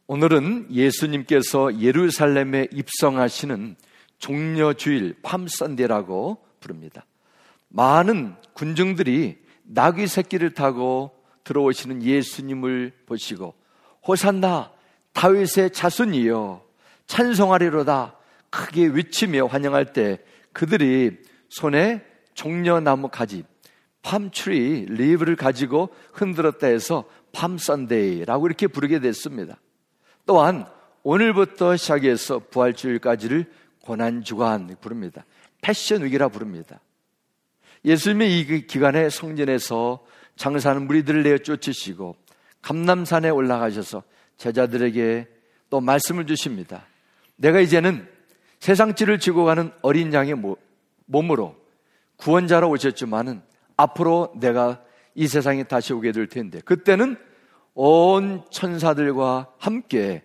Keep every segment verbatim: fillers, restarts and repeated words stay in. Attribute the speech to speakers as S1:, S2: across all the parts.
S1: 오늘은 예수님께서 예루살렘에 입성하시는 종려주일 팜선데이라고 부릅니다. 많은 군중들이 나귀 새끼를 타고 들어오시는 예수님을 보시고 호산나 다윗의 자손이여 찬송하리로다 크게 외치며 환영할 때 그들이 손에 종려나무 가지 팜트리 리브를 가지고 흔들었다 해서 팜선데이라고 이렇게 부르게 됐습니다. 또한 오늘부터 시작해서 부활주일까지를 고난주간 부릅니다. 패션위기라 부릅니다. 예수님이 이 기간에 성전에서 장사하는 무리들을 내어 쫓으시고 감람산에 올라가셔서 제자들에게 또 말씀을 주십니다. 내가 이제는 세상지를 지고 가는 어린 양의 몸으로 구원자로 오셨지만은 앞으로 내가 이 세상에 다시 오게 될 텐데 그때는 온 천사들과 함께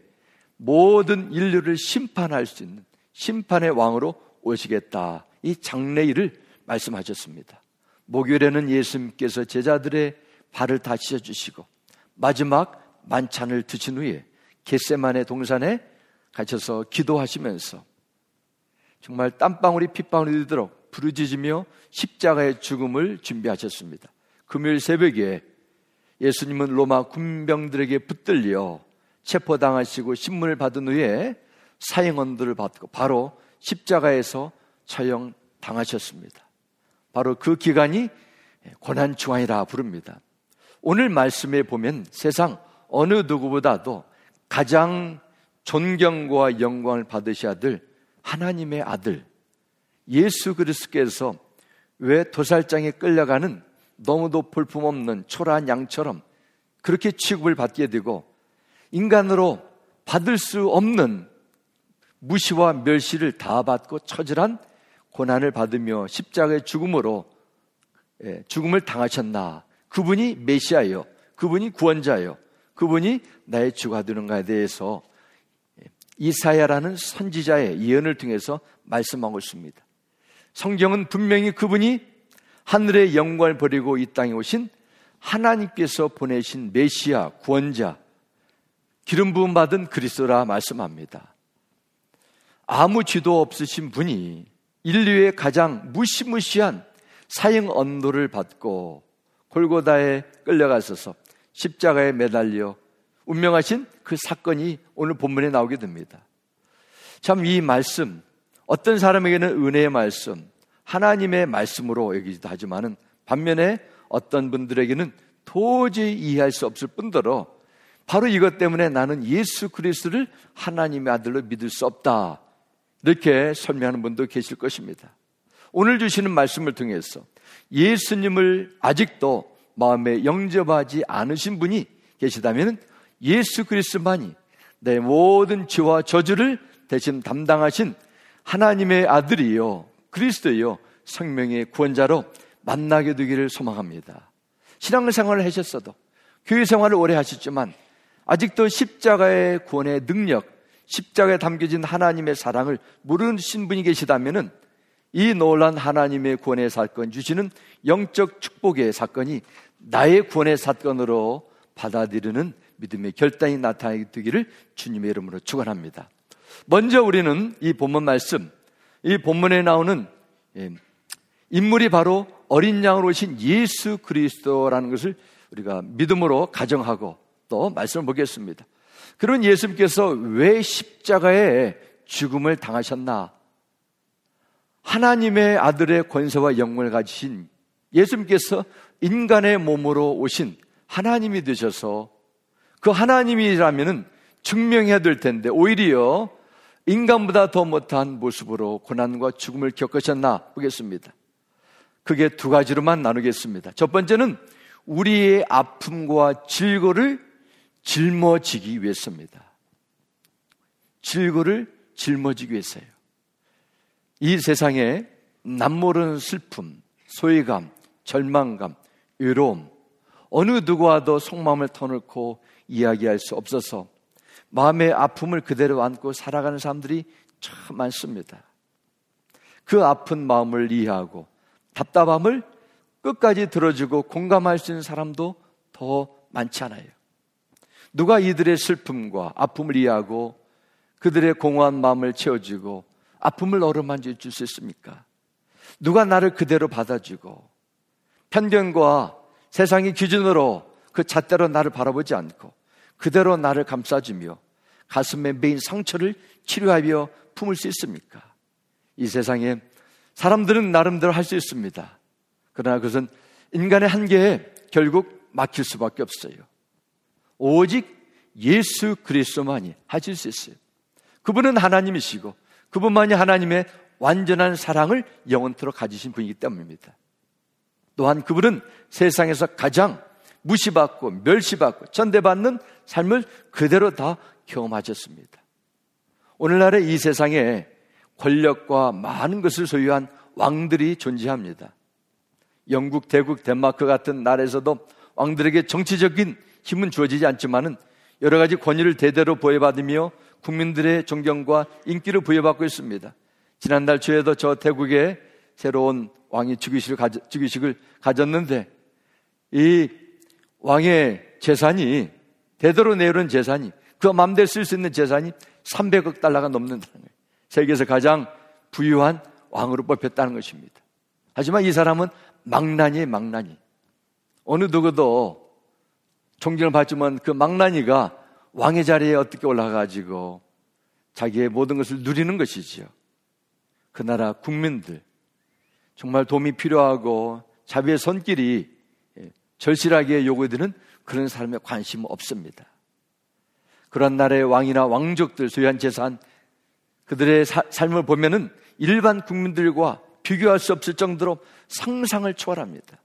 S1: 모든 인류를 심판할 수 있는 심판의 왕으로 오시겠다. 이 장래일을 말씀하셨습니다. 목요일에는 예수님께서 제자들의 발을 다 씻어주시고 마지막 만찬을 드신 후에 겟세마네 동산에 가셔서 기도하시면서 정말 땀방울이 핏방울이 되도록 부르짖으며 십자가의 죽음을 준비하셨습니다. 금요일 새벽에 예수님은 로마 군병들에게 붙들려 체포당하시고 신문을 받은 후에 사형언도를 받고 바로 십자가에서 처형당하셨습니다. 바로 그 기간이 고난주간이라 부릅니다. 오늘 말씀에 보면 세상 어느 누구보다도 가장 존경과 영광을 받으셔야 될 하나님의 아들 예수 그리스도께서 왜 도살장에 끌려가는 너무도 볼품없는 초라한 양처럼 그렇게 취급을 받게 되고 인간으로 받을 수 없는 무시와 멸시를 다 받고 처절한 고난을 받으며 십자가의 죽음으로 죽음을 당하셨나? 그분이 메시아요, 그분이 구원자요, 그분이 나의 주가 되는가에 대해서 이사야라는 선지자의 예언을 통해서 말씀하고 있습니다. 성경은 분명히 그분이 하늘의 영광을 버리고 이 땅에 오신 하나님께서 보내신 메시아, 구원자, 기름 부음 받은 그리스도라 말씀합니다. 아무 죄도 없으신 분이 인류의 가장 무시무시한 사형 언도를 받고 골고다에 끌려가셔서 십자가에 매달려 운명하신 그 사건이 오늘 본문에 나오게 됩니다. 참 이 말씀, 어떤 사람에게는 은혜의 말씀, 하나님의 말씀으로 여기기도 하지만은 반면에 어떤 분들에게는 도저히 이해할 수 없을 뿐더러 바로 이것 때문에 나는 예수 그리스도를 하나님의 아들로 믿을 수 없다, 이렇게 설명하는 분도 계실 것입니다. 오늘 주시는 말씀을 통해서 예수님을 아직도 마음에 영접하지 않으신 분이 계시다면 예수 그리스도만이 내 모든 죄와 저주를 대신 담당하신 하나님의 아들이요 그리스도요 생명의 구원자로 만나게 되기를 소망합니다. 신앙생활을 하셨어도 교회 생활을 오래 하셨지만 아직도 십자가의 구원의 능력, 십자가에 담겨진 하나님의 사랑을 모르신 분이 계시다면 이 놀란 하나님의 구원의 사건, 주시는 영적 축복의 사건이 나의 구원의 사건으로 받아들이는 믿음의 결단이 나타나게 되기를 주님의 이름으로 축원합니다. 먼저 우리는 이 본문 말씀, 이 본문에 나오는 인물이 바로 어린 양으로 오신 예수 그리스도라는 것을 우리가 믿음으로 가정하고 또 말씀을 보겠습니다. 그런 예수님께서 왜 십자가에 죽음을 당하셨나? 하나님의 아들의 권세와 영광을 가지신 예수님께서 인간의 몸으로 오신 하나님이 되셔서 그 하나님이라면 증명해야 될 텐데 오히려 인간보다 더 못한 모습으로 고난과 죽음을 겪으셨나 보겠습니다. 그게 두 가지로만 나누겠습니다. 첫 번째는 우리의 아픔과 질고를 짊어지기 위해서입니다. 질고를 짊어지기 위해서예요. 이 세상에 남모르는 슬픔, 소외감, 절망감, 외로움, 어느 누구와도 속마음을 터놓고 이야기할 수 없어서 마음의 아픔을 그대로 안고 살아가는 사람들이 참 많습니다. 그 아픈 마음을 이해하고 답답함을 끝까지 들어주고 공감할 수 있는 사람도 더 많지 않아요. 누가 이들의 슬픔과 아픔을 이해하고 그들의 공허한 마음을 채워주고 아픔을 어루만져 줄 수 있습니까? 누가 나를 그대로 받아주고 편견과 세상의 기준으로 그 잣대로 나를 바라보지 않고 그대로 나를 감싸주며 가슴에 메인 상처를 치료하며 품을 수 있습니까? 이 세상에 사람들은 나름대로 할 수 있습니다. 그러나 그것은 인간의 한계에 결국 막힐 수밖에 없어요. 오직 예수 그리스도만이 하실 수 있어요. 그분은 하나님이시고 그분만이 하나님의 완전한 사랑을 영원토록 가지신 분이기 때문입니다. 또한 그분은 세상에서 가장 무시받고 멸시받고 천대받는 삶을 그대로 다 경험하셨습니다. 오늘날의 이 세상에 권력과 많은 것을 소유한 왕들이 존재합니다. 영국, 대국, 덴마크 같은 나라에서도 왕들에게 정치적인 힘은 주어지지 않지만은 여러 가지 권위를 대대로 부여받으며 국민들의 존경과 인기를 부여받고 있습니다. 지난달 초에도 저 태국에 새로운 왕이 즉위식을, 가져, 즉위식을 가졌는데 이 왕의 재산이 대대로 내려온 재산이 그 맘대로 쓸 수 있는 재산이 삼백억 달러가 넘는다는 거예요. 세계에서 가장 부유한 왕으로 뽑혔다는 것입니다. 하지만 이 사람은 망나니의 망나니. 어느 누구도 존경을 받지만 그 망나니가 왕의 자리에 어떻게 올라가가지고 자기의 모든 것을 누리는 것이지요. 그 나라 국민들 정말 도움이 필요하고 자비의 손길이 절실하게 요구되는 그런 사람에 관심 없습니다. 그런 나라의 왕이나 왕족들 소유한 재산 그들의 사, 삶을 보면은 일반 국민들과 비교할 수 없을 정도로 상상을 초월합니다.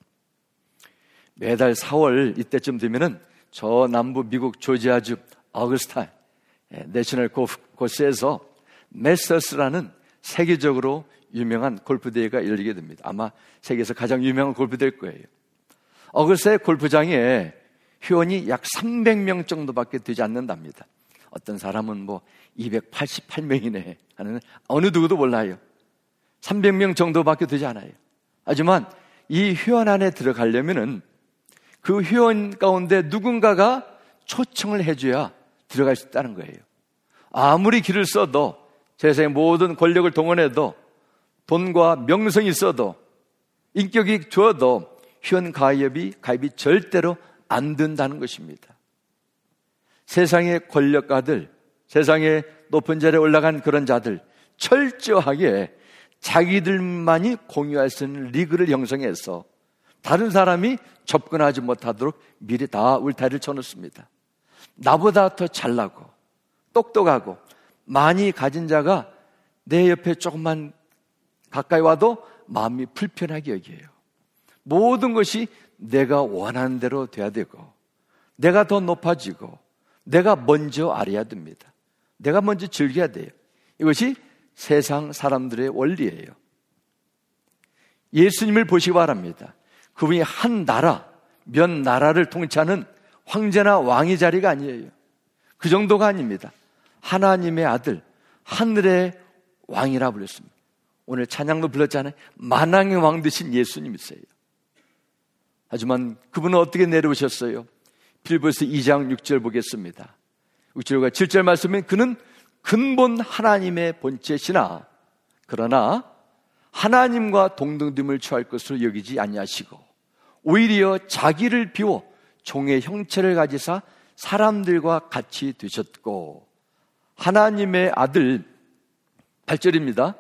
S1: 매달 사월 이때쯤 되면은 저 남부 미국 조지아주 어거스타 내셔널 코스에서 메스터스라는 세계적으로 유명한 골프 대회가 열리게 됩니다. 아마 세계에서 가장 유명한 골프 대회일 거예요. 어거스타의 골프장에 회원이 약 삼백 명 정도밖에 되지 않는답니다. 어떤 사람은 뭐 이백팔십팔 명이네 하는 어느 누구도 몰라요. 삼백 명 정도밖에 되지 않아요. 하지만 이 회원 안에 들어가려면은 그 회원 가운데 누군가가 초청을 해줘야 들어갈 수 있다는 거예요. 아무리 길을 써도 세상의 모든 권력을 동원해도 돈과 명성이 있어도 인격이 좋아도 회원 가입이 가입이 절대로 안 된다는 것입니다. 세상의 권력가들, 세상의 높은 자리에 올라간 그런 자들 철저하게 자기들만이 공유할 수 있는 리그를 형성해서 다른 사람이 접근하지 못하도록 미리 다 울타리를 쳐놓습니다. 나보다 더 잘나고 똑똑하고 많이 가진 자가 내 옆에 조금만 가까이 와도 마음이 불편하게 여겨요. 모든 것이 내가 원하는 대로 돼야 되고 내가 더 높아지고 내가 먼저 알아야 됩니다. 내가 먼저 즐겨야 돼요. 이것이 세상 사람들의 원리예요. 예수님을 보시기 바랍니다. 그분이 한 나라, 몇 나라를 통치하는 황제나 왕의 자리가 아니에요. 그 정도가 아닙니다. 하나님의 아들, 하늘의 왕이라 불렸습니다. 오늘 찬양도 불렀잖아요. 만왕의 왕 되신 예수님이세요. 하지만 그분은 어떻게 내려오셨어요? 빌보서 이 장 육 절 보겠습니다. 육 절과 칠 절 말씀에 그는 근본 하나님의 본체시나 그러나 하나님과 동등됨을 취할 것으로 여기지 아니하시고 오히려 자기를 비워 종의 형체를 가지사 사람들과 같이 되셨고 하나님의 아들 팔 절입니다.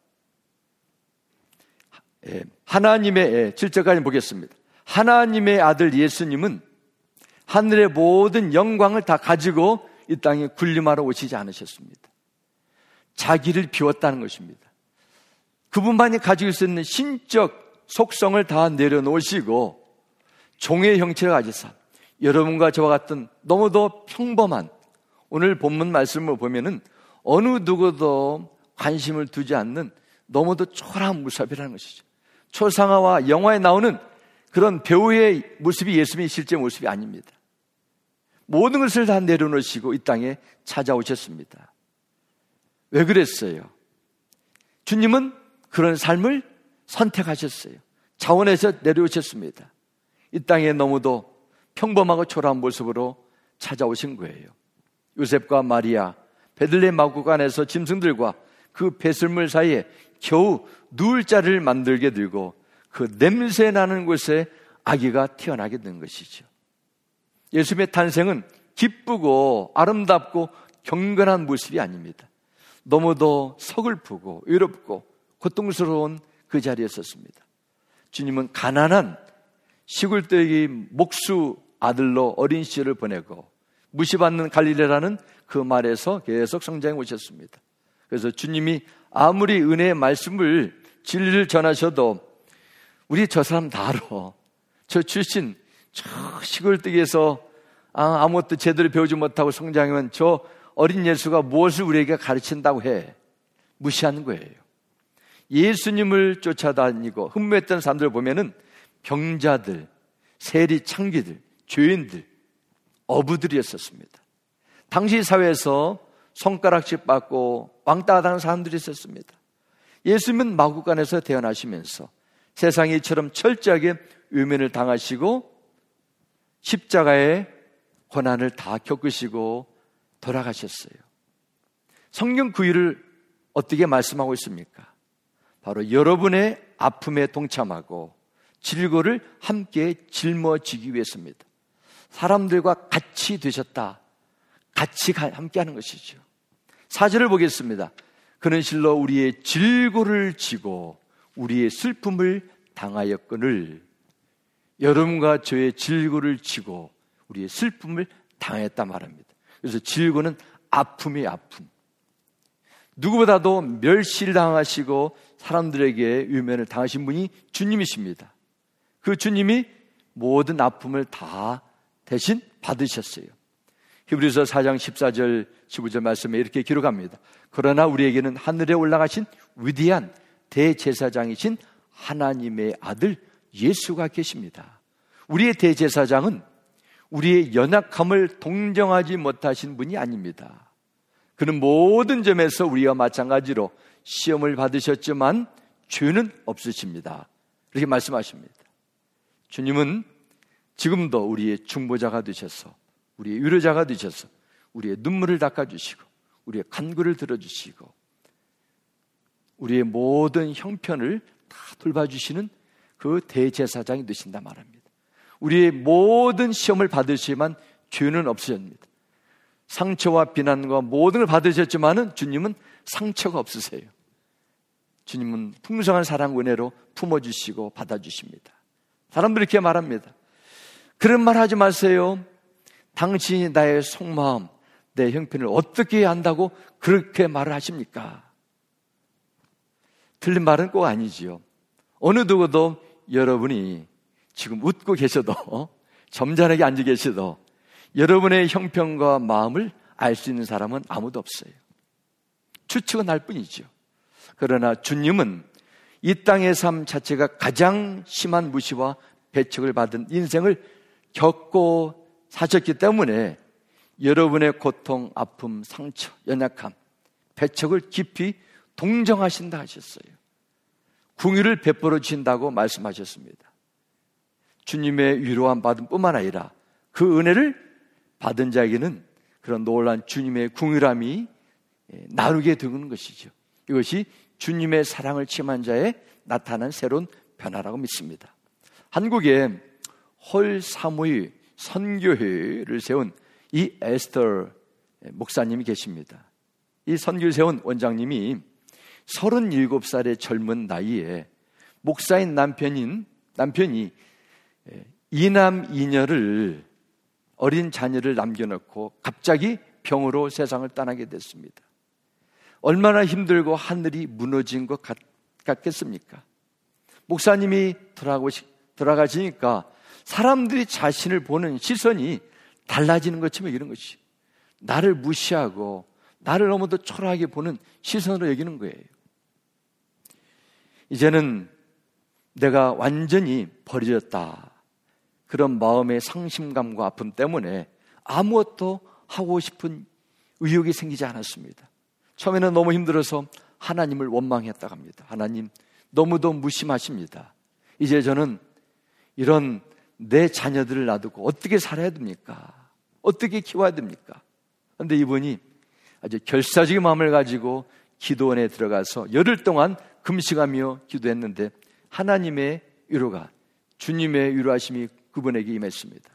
S1: 하나님의 칠 절까지 보겠습니다. 하나님의 아들 예수님은 하늘의 모든 영광을 다 가지고 이 땅에 군림하러 오시지 않으셨습니다. 자기를 비웠다는 것입니다. 그분만이 가지고 있는 신적 속성을 다 내려놓으시고 종의 형체를 가지사 여러분과 저와 같은 너무도 평범한 오늘 본문 말씀을 보면은 어느 누구도 관심을 두지 않는 너무도 초라한 모습이라는 것이죠. 초상화와 영화에 나오는 그런 배우의 모습이 예수님의 실제 모습이 아닙니다. 모든 것을 다 내려놓으시고 이 땅에 찾아오셨습니다. 왜 그랬어요? 주님은 그런 삶을 선택하셨어요. 자원에서 내려오셨습니다. 이 땅에 너무도 평범하고 초라한 모습으로 찾아오신 거예요. 요셉과 마리아, 베들레헴 마구간에서 짐승들과 그 배설물 사이에 겨우 누울 자리를 만들게 들고 그 냄새 나는 곳에 아기가 태어나게 된 것이죠. 예수님의 탄생은 기쁘고 아름답고 경건한 모습이 아닙니다. 너무도 서글프고 외롭고 고통스러운 그 자리에 섰습니다. 주님은 가난한 시골뜨기 목수 아들로 어린 시절을 보내고 무시받는 갈릴레라는 그 말에서 계속 성장해 오셨습니다. 그래서 주님이 아무리 은혜의 말씀을 진리를 전하셔도 우리 저 사람 다 알아. 저 출신 저 시골뜨기에서 아무것도 제대로 배우지 못하고 성장하면 저 어린 예수가 무엇을 우리에게 가르친다고 해. 무시하는 거예요. 예수님을 쫓아다니고 흠모했던 사람들을 보면은 병자들, 세리 창기들, 죄인들, 어부들이었었습니다. 당시 사회에서 손가락질 받고 왕따 당하는 사람들이 있었습니다. 예수님은 마구간에서 태어나시면서 세상이 이처럼 철저하게 외면을 당하시고 십자가의 고난을 다 겪으시고 돌아가셨어요. 성경 그 일을 어떻게 말씀하고 있습니까? 바로 여러분의 아픔에 동참하고 질고를 함께 짊어지기 위해서입니다. 사람들과 같이 되셨다. 같이 함께하는 것이죠. 사 절을 보겠습니다. 그는 실로 우리의 질고를 지고 우리의 슬픔을 당하였거늘. 여러분과 저의 질고를 지고 우리의 슬픔을 당했다 말합니다. 그래서 질고는 아픔이 아픔. 누구보다도 멸시를 당하시고 사람들에게 유면을 당하신 분이 주님이십니다. 그 주님이 모든 아픔을 다 대신 받으셨어요. 히브리서 사 장 십사 절 십오 절 말씀에 이렇게 기록합니다. 그러나 우리에게는 하늘에 올라가신 위대한 대제사장이신 하나님의 아들 예수가 계십니다. 우리의 대제사장은 우리의 연약함을 동정하지 못하신 분이 아닙니다. 그는 모든 점에서 우리와 마찬가지로 시험을 받으셨지만 죄는 없으십니다. 이렇게 말씀하십니다. 주님은 지금도 우리의 중보자가 되셔서 우리의 위로자가 되셔서 우리의 눈물을 닦아주시고 우리의 간구를 들어주시고 우리의 모든 형편을 다 돌봐주시는 그 대제사장이 되신다 말합니다. 우리의 모든 시험을 받으시지만 죄는 없으십니다. 상처와 비난과 모든 걸 받으셨지만은 주님은 상처가 없으세요. 주님은 풍성한 사랑 은혜로 품어주시고 받아주십니다. 사람들이 이렇게 말합니다. 그런 말 하지 마세요. 당신이 나의 속마음, 내 형편을 어떻게 안다고 그렇게 말을 하십니까? 틀린 말은 꼭 아니지요. 어느 누구도 여러분이 지금 웃고 계셔도 점잖하게 앉아 계셔도 여러분의 형편과 마음을 알 수 있는 사람은 아무도 없어요. 추측은 할 뿐이죠. 그러나 주님은 이 땅의 삶 자체가 가장 심한 무시와 배척을 받은 인생을 겪고 사셨기 때문에 여러분의 고통, 아픔, 상처, 연약함, 배척을 깊이 동정하신다 하셨어요. 긍휼을 베풀어 주신다고 말씀하셨습니다. 주님의 위로함 받은 뿐만 아니라 그 은혜를 받은 자에게는 그런 놀라운 주님의 긍휼함이 나누게 되는 것이죠. 이것이 주님의 사랑을 체험한 자에 나타난 새로운 변화라고 믿습니다. 한국에 홀 사무의 선교회를 세운 이 에스터 목사님이 계십니다. 이 선교를 세운 원장님이 서른일곱 살의 젊은 나이에 목사인 남편인, 남편이 이남 이녀를 어린 자녀를 남겨놓고 갑자기 병으로 세상을 떠나게 됐습니다. 얼마나 힘들고 하늘이 무너진 것 같, 같겠습니까? 목사님이 돌아가시니까 사람들이 자신을 보는 시선이 달라지는 것처럼 이런 것이 나를 무시하고 나를 너무도 초라하게 보는 시선으로 여기는 거예요. 이제는 내가 완전히 버려졌다. 그런 마음의 상심감과 아픔 때문에 아무것도 하고 싶은 의욕이 생기지 않았습니다. 처음에는 너무 힘들어서 하나님을 원망했다고 합니다. 하나님 너무도 무심하십니다. 이제 저는 이런 내 자녀들을 놔두고 어떻게 살아야 됩니까? 어떻게 키워야 됩니까? 그런데 이분이 아주 결사적인 마음을 가지고 기도원에 들어가서 열흘 동안 금식하며 기도했는데 하나님의 위로가, 주님의 위로하심이 그분에게 임했습니다.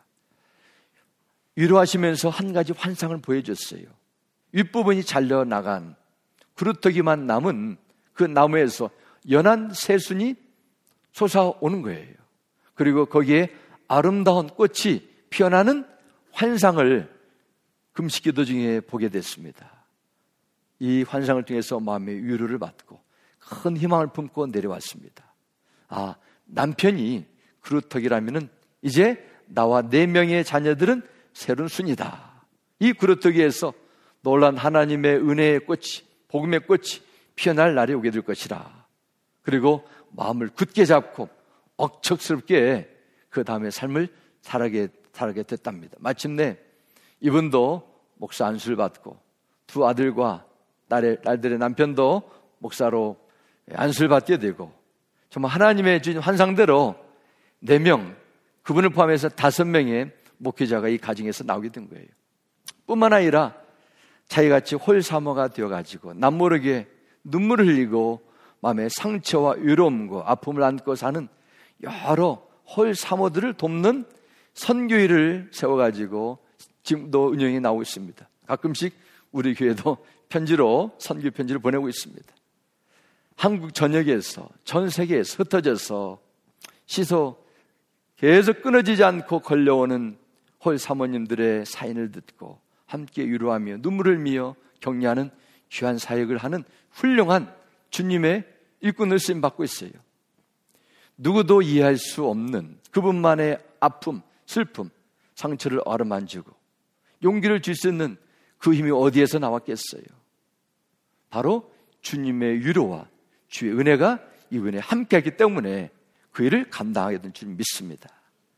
S1: 위로하시면서 한 가지 환상을 보여줬어요. 윗부분이 잘려나간 그루터기만 남은 그 나무에서 연한 새순이 솟아오는 거예요. 그리고 거기에 아름다운 꽃이 피어나는 환상을 금식기도 중에 보게 됐습니다. 이 환상을 통해서 마음의 위로를 받고 큰 희망을 품고 내려왔습니다. 아, 남편이 그루터기라면은 이제 나와 네 명의 자녀들은 새로운 순이다. 이 그루터기에서 놀란 하나님의 은혜의 꽃이, 복음의 꽃이 피어날 날이 오게 될 것이라. 그리고 마음을 굳게 잡고 억척스럽게 그 다음에 삶을 살아게, 살아게 됐답니다. 마침내 이분도 목사 안수를 받고 두 아들과 딸의, 딸들의 남편도 목사로 안수를 받게 되고 정말 하나님의 주신 환상대로 네 명, 그분을 포함해서 다섯 명의 목회자가 이 가정에서 나오게 된 거예요. 뿐만 아니라 자기같이 홀사모가 되어가지고 남모르게 눈물을 흘리고 마음의 상처와 외로움과 아픔을 안고 사는 여러 홀사모들을 돕는 선교회를 세워가지고 지금도 운영이 나오고 있습니다. 가끔씩 우리 교회도 편지로 선교 편지를 보내고 있습니다. 한국 전역에서 전 세계에서 흩어져서 시소 계속 끊어지지 않고 걸려오는 홀 사모님들의 사연을 듣고 함께 위로하며 눈물을 미어 격려하는 귀한 사역을 하는 훌륭한 주님의 일꾼을 쓰임받고 있어요. 누구도 이해할 수 없는 그분만의 아픔, 슬픔, 상처를 어루만지고 용기를 줄 수 있는 그 힘이 어디에서 나왔겠어요? 바로 주님의 위로와 주의 은혜가 이분에 함께하기 때문에 그 일을 감당하게 된 줄 믿습니다.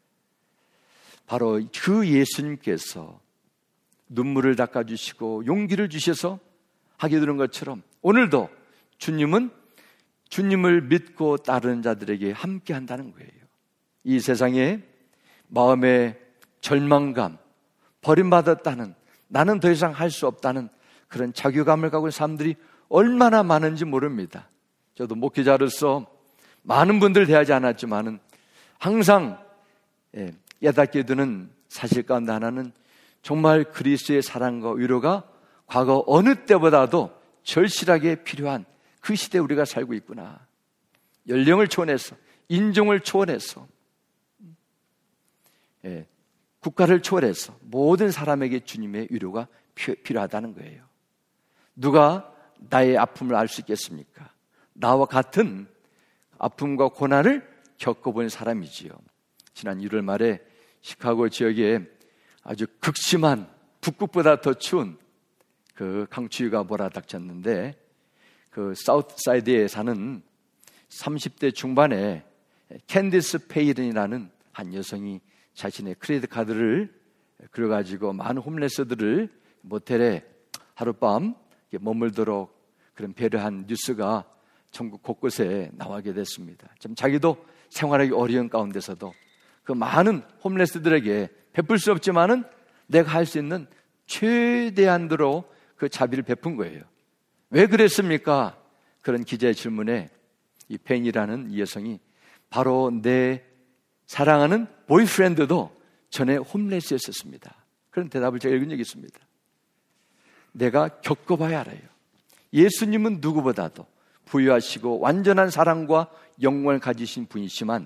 S1: 바로 그 예수님께서 눈물을 닦아주시고 용기를 주셔서 하게 되는 것처럼 오늘도 주님은 주님을 믿고 따르는 자들에게 함께 한다는 거예요. 이 세상에 마음의 절망감, 버림받았다는, 나는 더 이상 할 수 없다는 그런 자괴감을 갖고 있는 사람들이 얼마나 많은지 모릅니다. 저도 목회자로서 많은 분들 대하지 않았지만은 항상 깨닫게 되는 사실 가운데 하나는 정말 그리스도의 사랑과 위로가 과거 어느 때보다도 절실하게 필요한 그 시대에 우리가 살고 있구나. 연령을 초월해서, 인종을 초월해서, 예, 국가를 초월해서 모든 사람에게 주님의 위로가 필요하다는 거예요. 누가 나의 아픔을 알 수 있겠습니까? 나와 같은 아픔과 고난을 겪어본 사람이지요. 지난 일월 말에 시카고 지역에 아주 극심한 북극보다 더 추운 그 강추위가 몰아닥쳤는데 그 사우스사이드에 사는 삼십 대 중반의 캔디스 페이른이라는 한 여성이 자신의 크레딧 카드를 그려가지고 많은 홈레스들을 모텔에 하룻밤 머물도록 그런 배려한 뉴스가 전국 곳곳에 나오게 됐습니다. 좀 자기도 생활하기 어려운 가운데서도 그 많은 홈레스들에게 베풀 수 없지만은 내가 할 수 있는 최대한으로 그 자비를 베푼 거예요. 왜 그랬습니까? 그런 기자의 질문에 이 펜이라는 이 여성이 바로 내 사랑하는 보이프렌드도 전에 홈레스였었습니다. 그런 대답을 제가 읽은 적이 있습니다. 내가 겪어봐야 알아요. 예수님은 누구보다도 부유하시고 완전한 사랑과 영광을 가지신 분이시만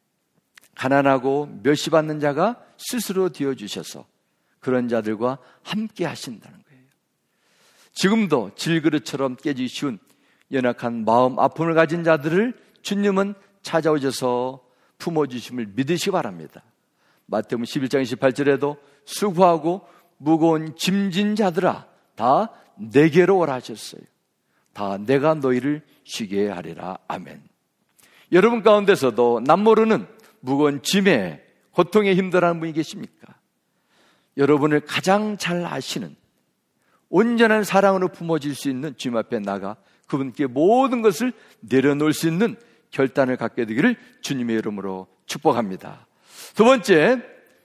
S1: 가난하고 멸시받는 자가 스스로 되어주셔서 그런 자들과 함께 하신다는 거예요. 지금도 질그릇처럼 깨지기 쉬운 연약한 마음 아픔을 가진 자들을 주님은 찾아오셔서 품어주심을 믿으시기 바랍니다. 마태복음 십일 장 이십팔 절에도 수고하고 무거운 짐진 자들아 다 내게로 오라 하셨어요. 다 내가 너희를 쉬게 하리라. 아멘. 여러분 가운데서도 남모르는 무거운 짐에 고통에 힘들어하는 분이 계십니까? 여러분을 가장 잘 아시는 온전한 사랑으로 품어질 수 있는 주님 앞에 나가 그분께 모든 것을 내려놓을 수 있는 결단을 갖게 되기를 주님의 이름으로 축복합니다. 두 번째,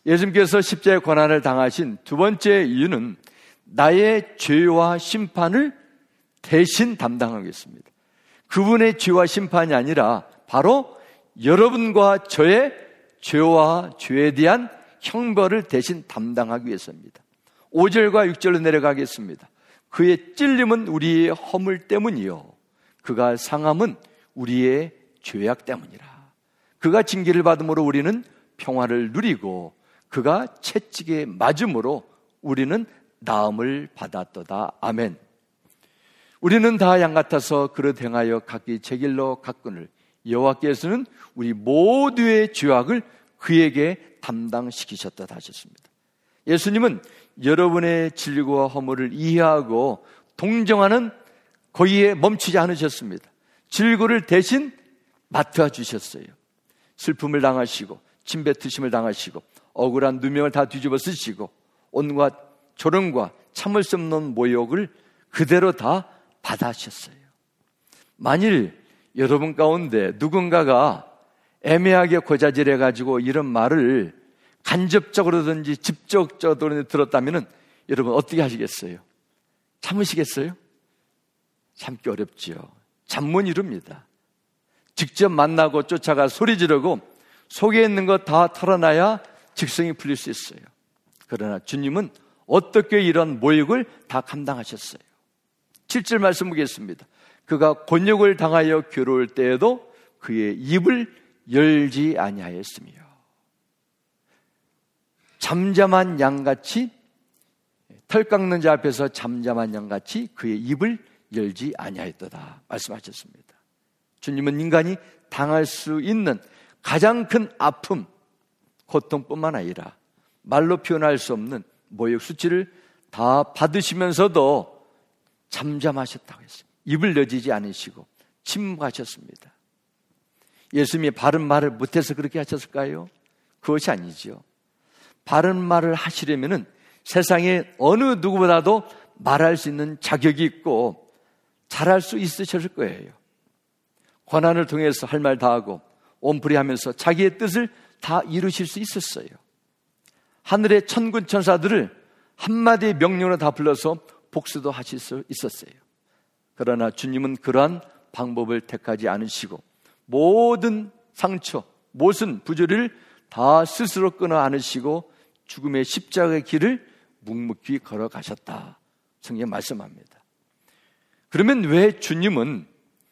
S1: 예수님께서 십자가의 고난을 당하신 두 번째 이유는 나의 죄와 심판을 대신 담당하겠습니다. 그분의 죄와 심판이 아니라 바로 여러분과 저의 죄와 죄에 대한 형벌을 대신 담당하기 위해서입니다. 오 절과 육 절로 내려가겠습니다. 그의 찔림은 우리의 허물 때문이요 그가 상함은 우리의 죄악 때문이라. 그가 징계를 받음으로 우리는 평화를 누리고 그가 채찍에 맞음으로 우리는 나음을 받았도다. 아멘. 우리는 다 양 같아서 그릇 행하여 각기 제 길로 갔거늘 여호와께서는 우리 모두의 죄악을 그에게 담당시키셨다 하셨습니다. 예수님은 여러분의 질과 허물을 이해하고 동정하는 거기에 멈추지 않으셨습니다. 질고를 대신 맡아 주셨어요. 슬픔을 당하시고 침뱉으심을 당하시고 억울한 누명을 다 뒤집어 쓰시고 온갖 조롱과 참을 수 없는 모욕을 그대로 다 받으셨어요. 만일 여러분 가운데 누군가가 애매하게 고자질해가지고 이런 말을 간접적으로든지 직접적으로 들었다면 여러분 어떻게 하시겠어요? 참으시겠어요? 참기 어렵지요. 잠 못 이룹니다. 직접 만나고 쫓아가 소리 지르고 속에 있는 거 다 털어놔야 직성이 풀릴 수 있어요. 그러나 주님은 어떻게 이런 모욕을 다 감당하셨어요? 칠 절 말씀 보겠습니다. 그가 곤욕을 당하여 괴로울 때에도 그의 입을 열지 아니하였으며 잠잠한 양같이 털 깎는 자 앞에서 잠잠한 양같이 그의 입을 열지 아니하였도다 말씀하셨습니다. 주님은 인간이 당할 수 있는 가장 큰 아픔, 고통뿐만 아니라 말로 표현할 수 없는 모욕 수치를 다 받으시면서도 잠잠하셨다고 했어요. 입을 여지지 않으시고 침묵하셨습니다. 예수님이 바른 말을 못해서 그렇게 하셨을까요? 그것이 아니죠. 바른 말을 하시려면 세상에 어느 누구보다도 말할 수 있는 자격이 있고 잘할 수 있으셨을 거예요. 고난을 통해서 할 말 다 하고 온풀이하면서 자기의 뜻을 다 이루실 수 있었어요. 하늘의 천군 천사들을 한마디의 명령으로 다 불러서 복수도 하실 수 있었어요. 그러나 주님은 그러한 방법을 택하지 않으시고 모든 상처, 모든 부조리를 다 스스로 끊어 안으시고 죽음의 십자가의 길을 묵묵히 걸어가셨다. 성경 말씀합니다. 그러면 왜 주님은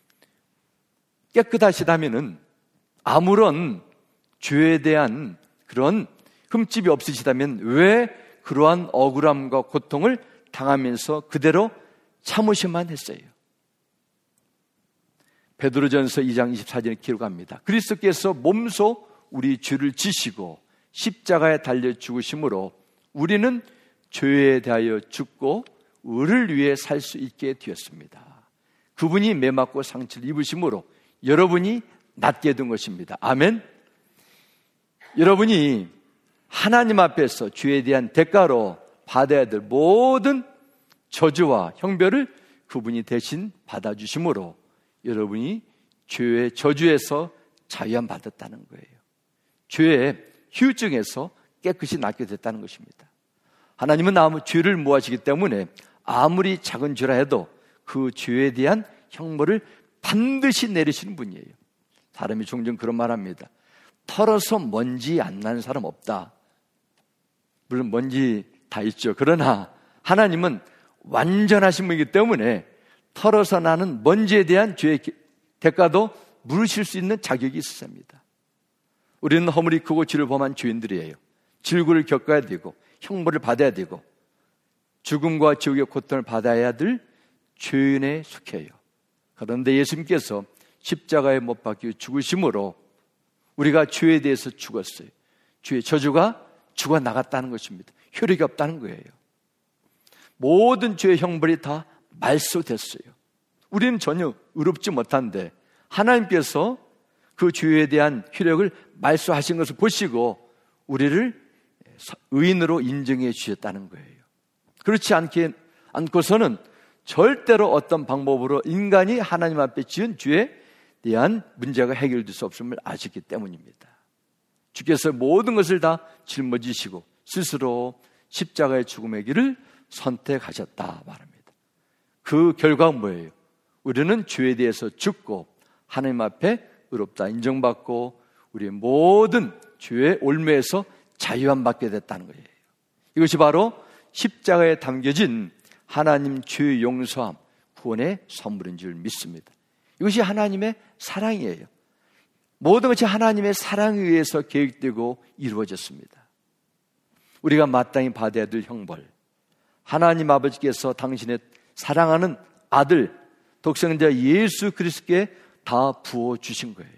S1: 깨끗하시다면은 아무런 죄에 대한 그런 흠집이 없으시다면 왜 그러한 억울함과 고통을 당하면서 그대로 참으셔만 했어요? 베드로전서 이 장 이십사 절에 기록합니다. 그리스도께서 몸소 우리 죄를 지시고 십자가에 달려 죽으심으로 우리는 죄에 대하여 죽고 의를 위해 살 수 있게 되었습니다. 그분이 매맞고 상처를 입으심으로 여러분이 낫게 된 것입니다. 아멘. 여러분이 하나님 앞에서 죄에 대한 대가로 받아야 될 모든 저주와 형벌을 그분이 대신 받아주심으로 여러분이 죄의 저주에서 자유함 받았다는 거예요. 죄의 휴증에서 깨끗이 낫게 됐다는 것입니다. 하나님은 아무 죄를 무하시기 때문에 아무리 작은 죄라 해도 그 죄에 대한 형벌을 반드시 내리시는 분이에요. 사람이 종종 그런 말 합니다. 털어서 먼지 안 나는 사람 없다. 물론 먼지 다 있죠. 그러나 하나님은 완전하신 분이기 때문에 털어서 나는 먼지에 대한 죄의 대가도 물으실 수 있는 자격이 있습니다. 우리는 허물이 크고 죄를 범한 죄인들이에요. 질고를 겪어야 되고 형벌을 받아야 되고 죽음과 지옥의 고통을 받아야 될 죄인에 속해요. 그런데 예수님께서 십자가에 못 박혀 죽으심으로 우리가 죄에 대해서 죽었어요. 죄의 저주가 죽어나갔다는 것입니다. 효력이 없다는 거예요. 모든 죄의 형벌이 다 말소됐어요. 우리는 전혀 의롭지 못한데 하나님께서 그 죄에 대한 효력을 말소하신 것을 보시고 우리를 의인으로 인정해 주셨다는 거예요. 그렇지 않게 않고서는 절대로 어떤 방법으로 인간이 하나님 앞에 지은 죄에 대한 문제가 해결될 수 없음을 아시기 때문입니다. 주께서 모든 것을 다 짊어지시고 스스로 십자가의 죽음의 길을 선택하셨다 말합니다. 그 결과가 뭐예요? 우리는 죄에 대해서 죽고 하나님 앞에 의롭다 인정받고 우리의 모든 죄의 올무에서 자유함 받게 됐다는 거예요. 이것이 바로 십자가에 담겨진 하나님 죄의 용서함, 구원의 선물인 줄 믿습니다. 이것이 하나님의 사랑이에요. 모든 것이 하나님의 사랑에 의해서 계획되고 이루어졌습니다. 우리가 마땅히 받아야 될 형벌, 하나님 아버지께서 당신의 사랑하는 아들 독생자 예수 그리스도께 다 부어주신 거예요.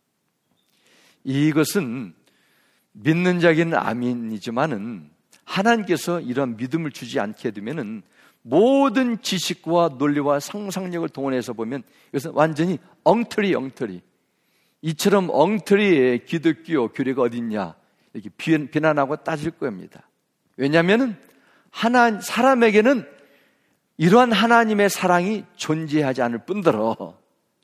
S1: 이것은 믿는 자에게는 아멘이지만은 하나님께서 이런 믿음을 주지 않게 되면은 모든 지식과 논리와 상상력을 동원해서 보면 이것은 완전히 엉터리 엉터리. 이처럼 엉터리의 기독교 교리가 어딨냐 이렇게 비난하고 따질 겁니다. 왜냐하면 하나 사람에게는 이러한 하나님의 사랑이 존재하지 않을 뿐더러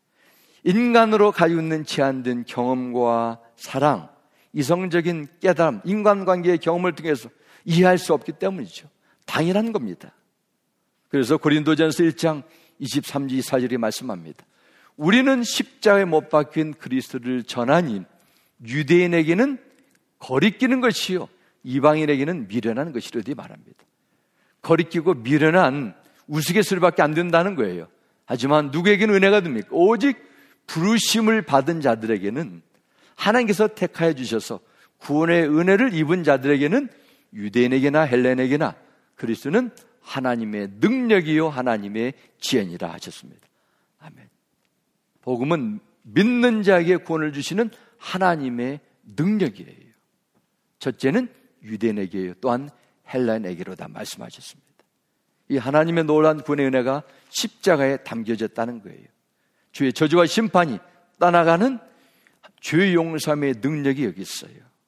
S1: 인간으로 가지고 있는 제한된 경험과 사랑, 이성적인 깨달음, 인간관계의 경험을 통해서 이해할 수 없기 때문이죠. 당연한 겁니다. 그래서 고린도전서 일 장 이십삼 절 이십사 절이 말씀합니다. 우리는 십자가에 못 박힌 그리스도를 전하니 유대인에게는 거리끼는 것이요 이방인에게는 미련한 것이라고 말합니다. 거리끼고 미련한 우스갯소리밖에 안 된다는 거예요. 하지만 누구에게는 은혜가 됩니까? 오직 부르심을 받은 자들에게는 하나님께서 택하여 주셔서 구원의 은혜를 입은 자들에게는 유대인에게나 헬레인에게나 그리스도는 하나님의 능력이요 하나님의 지혜니라 하셨습니다. 아멘. 복음은 믿는 자에게 구원을 주시는 하나님의 능력이에요. 첫째는 유대인에게요 또한 헬라인에게로다 말씀하셨습니다. 이 하나님의 놀라운 구원의 은혜가 십자가에 담겨졌다는 거예요. 주의 저주와 심판이 떠나가는 죄 용서함의 능력이 여기 있어요.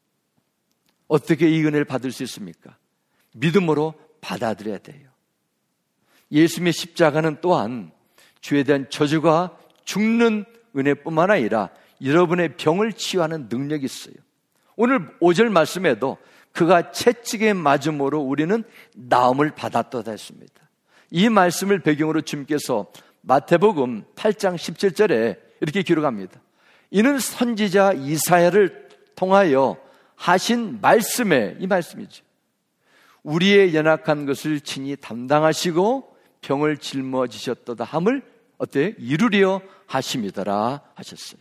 S1: 어떻게 이 은혜를 받을 수 있습니까? 믿음으로 받아들여야 돼요. 예수님의 십자가는 또한 죄에 대한 저주가 죽는 은혜뿐만 아니라 여러분의 병을 치유하는 능력이 있어요. 오늘 오 절 말씀에도 그가 채찍에 맞음으로 우리는 나음을 받았도다 했습니다. 이 말씀을 배경으로 주님께서 마태복음 팔 장 십칠 절에 이렇게 기록합니다. 이는 선지자 이사야를 통하여 하신 말씀에 이 말씀이죠. 우리의 연약한 것을 친히 담당하시고 병을 짊어지셨도다 함을 어때요? 이루려 하심이더라 하셨어요.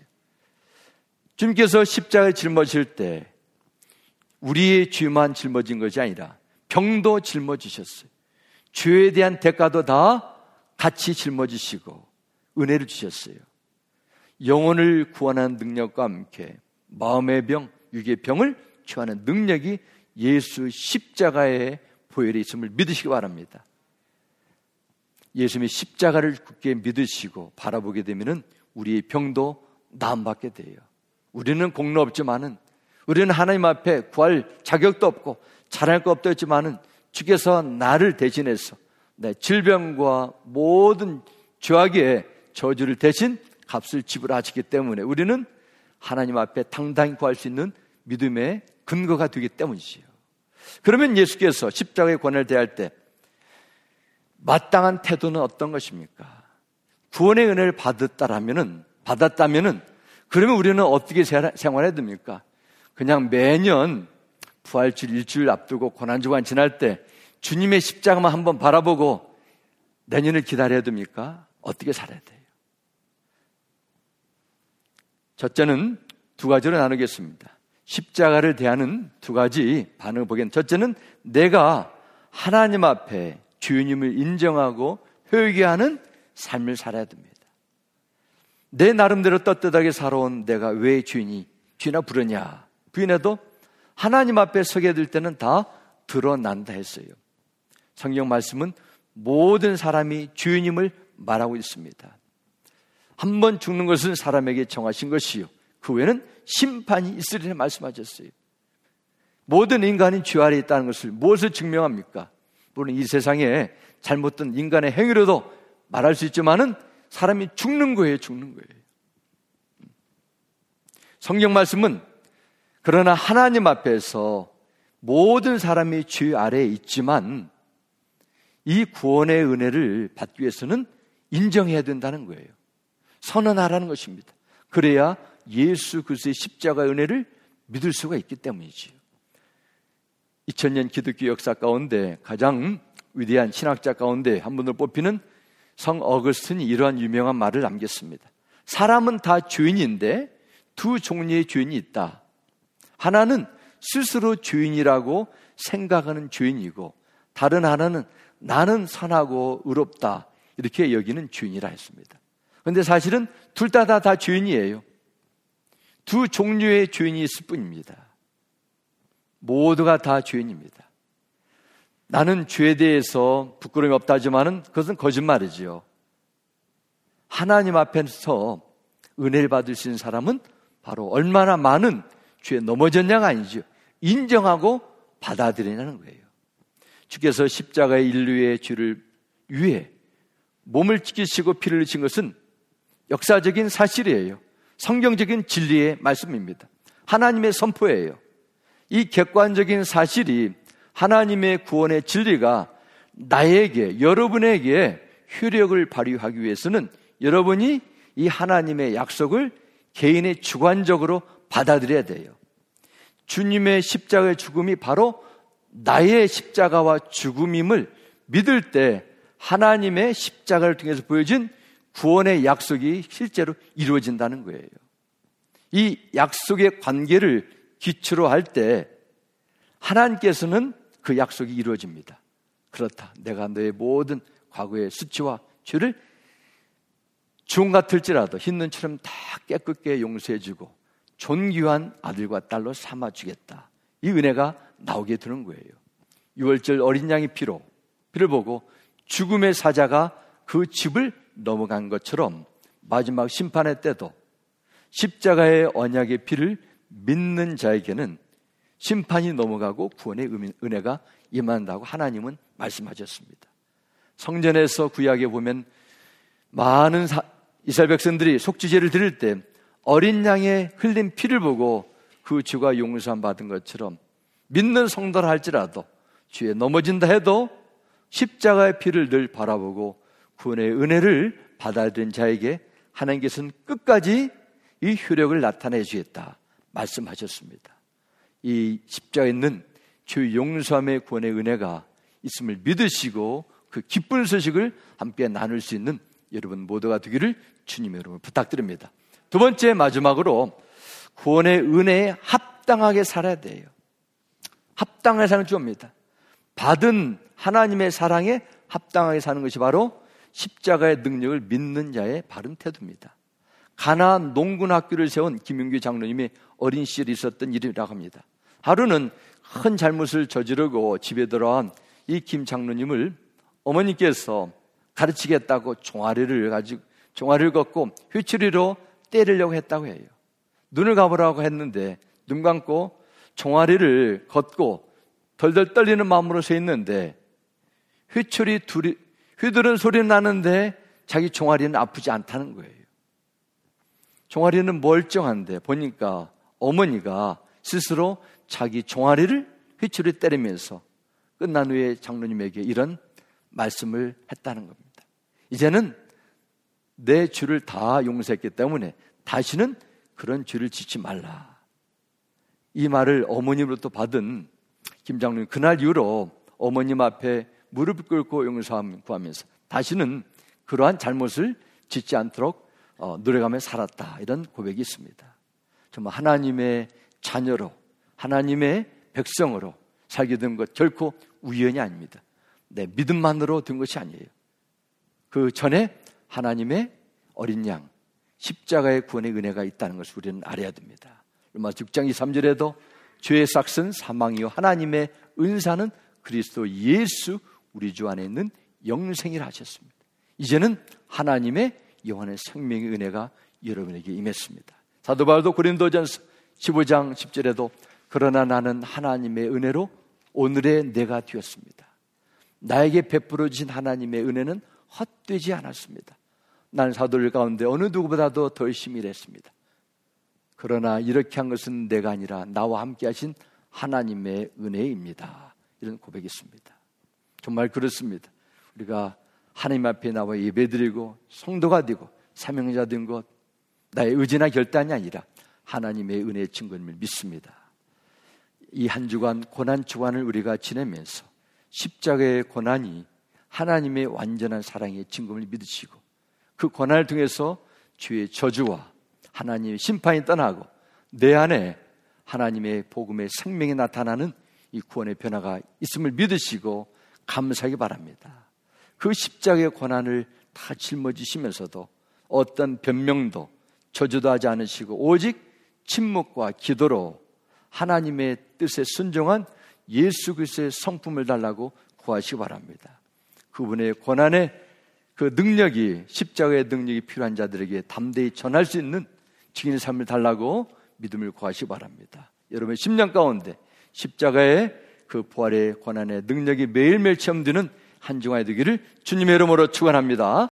S1: 주님께서 십자가를 짊어질 때 우리의 죄만 짊어진 것이 아니라 병도 짊어지셨어요. 죄에 대한 대가도 다 같이 짊어지시고 은혜를 주셨어요. 영혼을 구원하는 능력과 함께 마음의 병, 육의 병을 치유하는 능력이 예수 십자가의 보혈에 있음을 믿으시기 바랍니다. 예수님의 십자가를 굳게 믿으시고 바라보게 되면 우리의 병도 나음받게 돼요. 우리는 공로 없지만은 우리는 하나님 앞에 구할 자격도 없고 잘할 거 없다 했지만은 주께서 나를 대신해서 내 질병과 모든 죄악의 저주를 대신 값을 지불하시기 때문에 우리는 하나님 앞에 당당히 구할 수 있는 믿음의 근거가 되기 때문이지요. 그러면 예수께서 십자가의 권한을 대할 때 마땅한 태도는 어떤 것입니까? 구원의 은혜를 받았다라면은, 받았다면은, 그러면 우리는 어떻게 생활해야 됩니까? 그냥 매년 부활주일 일주일 앞두고 고난주간 지날 때 주님의 십자가만 한번 바라보고 내년을 기다려야 됩니까? 어떻게 살아야 돼요? 첫째는 두 가지로 나누겠습니다. 십자가를 대하는 두 가지 반응을 보기엔 첫째는 내가 하나님 앞에 주님을 인정하고 회개하는 삶을 살아야 됩니다. 내 나름대로 떳떳하게 살아온 내가 왜 주인이 주인아 부르냐 부인해도 하나님 앞에 서게 될 때는 다 드러난다 했어요. 성경 말씀은 모든 사람이 주인임을 말하고 있습니다. 한 번 죽는 것은 사람에게 정하신 것이요 그 외에는 심판이 있으리라 말씀하셨어요. 모든 인간이 죄 아래 있다는 것을 무엇을 증명합니까? 물론 이 세상에 잘못된 인간의 행위로도 말할 수 있지만은 사람이 죽는 거예요, 죽는 거예요. 성경 말씀은 그러나 하나님 앞에서 모든 사람이 주 아래에 있지만 이 구원의 은혜를 받기 위해서는 인정해야 된다는 거예요. 선언하라는 것입니다. 그래야 예수 그리스도의 십자가의 은혜를 믿을 수가 있기 때문이지요. 이천 년 기독교 역사 가운데 가장 위대한 신학자 가운데 한 분으로 뽑히는 성 어거스틴이 이러한 유명한 말을 남겼습니다. 사람은 다 죄인인데 두 종류의 죄인이 있다. 하나는 스스로 죄인이라고 생각하는 죄인이고 다른 하나는 나는 선하고 의롭다 이렇게 여기는 죄인이라 했습니다. 그런데 사실은 둘 다 다 다 죄인이에요. 두 종류의 죄인이 있을 뿐입니다. 모두가 다 죄인입니다. 나는 죄에 대해서 부끄러움이 없다 하지만은 그것은 거짓말이지요. 하나님 앞에서 은혜를 받을 수 있는 사람은 바로 얼마나 많은 죄에 넘어졌냐가 아니죠. 인정하고 받아들이냐는 거예요. 주께서 십자가의 인류의 죄를 위해 몸을 지키시고 피를 흘리신 것은 역사적인 사실이에요. 성경적인 진리의 말씀입니다. 하나님의 선포예요. 이 객관적인 사실이 하나님의 구원의 진리가 나에게, 여러분에게 효력을 발휘하기 위해서는 여러분이 이 하나님의 약속을 개인의 주관적으로 받아들여야 돼요. 주님의 십자가의 죽음이 바로 나의 십자가와 죽음임을 믿을 때 하나님의 십자가를 통해서 보여진 구원의 약속이 실제로 이루어진다는 거예요. 이 약속의 관계를 기초로 할 때 하나님께서는 그 약속이 이루어집니다. 그렇다. 내가 너의 모든 과거의 수치와 죄를 종 같을지라도 흰눈처럼 다 깨끗게 용서해주고 존귀한 아들과 딸로 삼아주겠다. 이 은혜가 나오게 되는 거예요. 유월절 어린 양의 피로 피를 보고 죽음의 사자가 그 집을 넘어간 것처럼 마지막 심판의 때도 십자가의 언약의 피를 믿는 자에게는 심판이 넘어가고 구원의 은혜가 임한다고 하나님은 말씀하셨습니다. 성전에서 구약에 보면 많은 사, 이스라엘 백성들이 속죄제를 드릴 때 어린 양의 흘린 피를 보고 그 죄가 용서함 받은 것처럼 믿는 성도라 할지라도 죄에 넘어진다 해도 십자가의 피를 늘 바라보고 구원의 은혜를 받아들인 자에게 하나님께서는 끝까지 이 효력을 나타내 주겠다 말씀하셨습니다. 이 십자가에 있는 죄 용서함의 구원의 은혜가 있음을 믿으시고 그 기쁜 소식을 함께 나눌 수 있는 여러분 모두가 되기를 주님의 이름으로 부탁드립니다. 두 번째 마지막으로 구원의 은혜에 합당하게 살아야 돼요. 합당하게 사는 주입니다. 받은 하나님의 사랑에 합당하게 사는 것이 바로 십자가의 능력을 믿는 자의 바른 태도입니다. 가나안 농군 학교를 세운 김윤규 장로님이 어린 시절에 있었던 일이라고 합니다. 하루는 큰 잘못을 저지르고 집에 들어온 이 김 장로님을 어머니께서 가르치겠다고 종아리를 가지고 종아리를 걷고 휘추리로 때리려고 했다고 해요. 눈을 감으라고 했는데 눈 감고 종아리를 걷고 덜덜 떨리는 마음으로 서 있는데 휘추리 둘이 휘두른 소리는 나는데 자기 종아리는 아프지 않다는 거예요. 종아리는 멀쩡한데 보니까 어머니가 스스로 자기 종아리를 휘추리 때리면서 끝난 후에 장로님에게 이런 말씀을 했다는 겁니다. 이제는 내 죄를 다 용서했기 때문에 다시는 그런 죄를 짓지 말라. 이 말을 어머님으로부터 받은 김 장로님, 그날 이후로 어머님 앞에 무릎을 꿇고 용서함 구하면서 다시는 그러한 잘못을 짓지 않도록 어, 노력하며 살았다. 이런 고백이 있습니다. 정말 하나님의 자녀로, 하나님의 백성으로 살게 된 것 결코 우연이 아닙니다. 내 믿음만으로 된 것이 아니에요. 그 전에 하나님의 어린 양, 십자가의 구원의 은혜가 있다는 것을 우리는 알아야 됩니다. 로마서 육 장 이십삼 절에도 죄의 삭은 사망이요 하나님의 은사는 그리스도 예수 우리 주 안에 있는 영생이라 하셨습니다. 이제는 하나님의 영원의 생명의 은혜가 여러분에게 임했습니다. 사도 바울도 고린도전서 십오 장 십 절에도 그러나 나는 하나님의 은혜로 오늘의 내가 되었습니다. 나에게 베풀어 주신 하나님의 은혜는 헛되지 않았습니다. 나는 사도들 가운데 어느 누구보다도 더 열심히 일했습니다. 그러나 이렇게 한 것은 내가 아니라 나와 함께 하신 하나님의 은혜입니다. 이런 고백이 있습니다. 정말 그렇습니다. 우리가 하나님 앞에 나와 예배드리고 성도가 되고 사명자 된 것, 나의 의지나 결단이 아니라 하나님의 은혜의 증거임을 믿습니다. 이 한 주간 고난 주간을 우리가 지내면서 십자가의 고난이 하나님의 완전한 사랑의 증거임을 믿으시고, 그 고난을 통해서 주의 저주와 하나님의 심판이 떠나고 내 안에 하나님의 복음의 생명이 나타나는 이 구원의 변화가 있음을 믿으시고 감사하기 바랍니다. 그 십자가의 고난을 다 짊어지시면서도 어떤 변명도 저주도 하지 않으시고 오직 침묵과 기도로 하나님의 뜻에 순종한 예수 그리스도의 성품을 달라고 구하시기 바랍니다. 그분의 고난의 그 능력이, 십자가의 능력이 필요한 자들에게 담대히 전할 수 있는 증인의 삶을 달라고 믿음을 구하시기 바랍니다. 여러분의 심령 가운데 십자가의 그 부활의 고난의 능력이 매일매일 체험되는 한 주간이 되기를 주님의 이름으로 축원합니다.